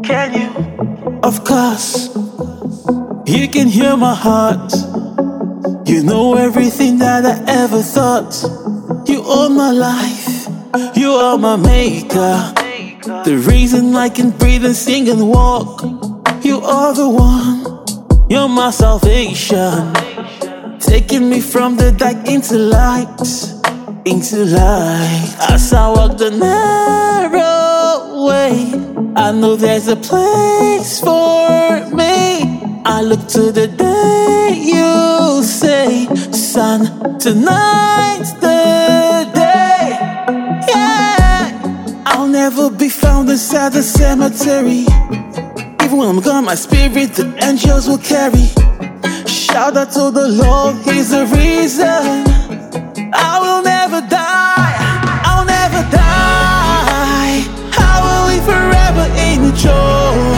Can you? Of course, you can hear my heart. You know everything that I ever thought. You own my life, you are my maker. The reason I can breathe and sing and walk. You are the one, you're my salvation. Taking me from the dark into light, into light. As I walk the narrow way, I know there's a place for me. I look to the day you say, son, tonight's the day. Yeah, I'll never be found inside the cemetery. Even when I'm gone, my spirit the angels will carry. Shout out to the Lord, He's the reason I will never die. I'll never die. I will live forever in joy.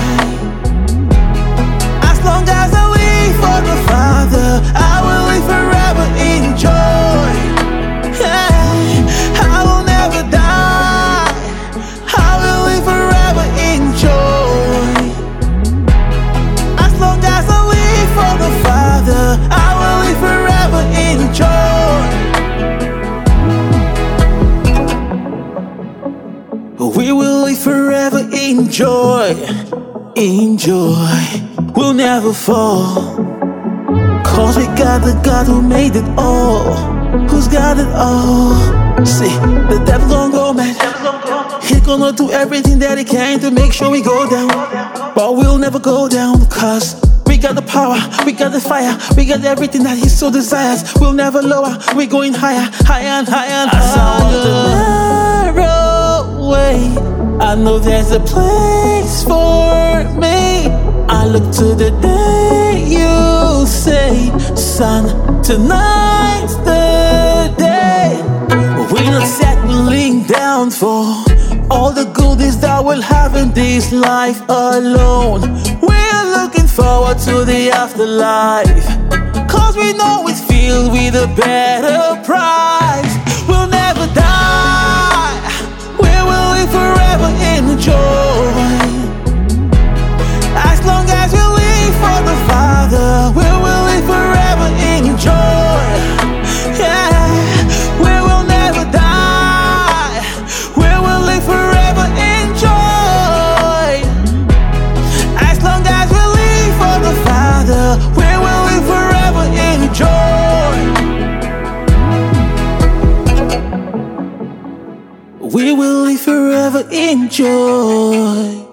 As long as I live for the Father, I will live forever in joy. Yeah, I will never die. I will live forever in joy. As long as I live for the Father, I will live forever in joy. We will live forever in joy, in joy. We'll never fall, cause we got the God who made it all, who's got it all. See, the devil gon' go mad. He's gonna do everything that he can to make sure we go down, but we'll never go down, cause we got the power, we got the fire, we got everything that he so desires. We'll never lower, we're going higher, higher and higher and higher. The narrow way, I know there's a place for me. I look to the day you say, son, tonight's the day. We're not settling down for all the goodies that we'll have in this life alone. We're looking forward to the afterlife, cause we know it's filled with a better prize. We'll never die, we will live forever in joy. As long as we live for the Father, we will live forever in joy. Yeah, we will never die, we will live forever in joy. As long as we live for the Father, we will live forever in joy. We will live forever in joy.